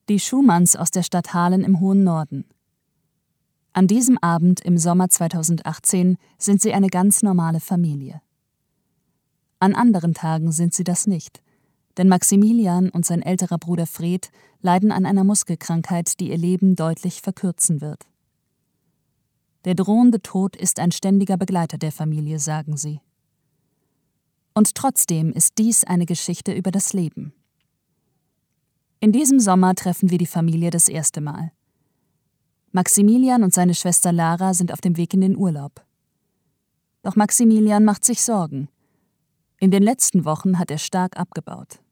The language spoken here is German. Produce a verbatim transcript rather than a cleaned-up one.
Die Schumanns aus der Stadt Halen im hohen Norden. An diesem Abend im Sommer zweitausendachtzehn sind sie eine ganz normale Familie. An anderen Tagen sind sie das nicht, denn Maximilian und sein älterer Bruder Fred leiden an einer Muskelkrankheit, die ihr Leben deutlich verkürzen wird. Der drohende Tod ist ein ständiger Begleiter der Familie, sagen sie. Und trotzdem ist dies eine Geschichte über das Leben. In diesem Sommer treffen wir die Familie das erste Mal. Maximilian und seine Schwester Lara sind auf dem Weg in den Urlaub. Doch Maximilian macht sich Sorgen. In den letzten Wochen hat er stark abgebaut.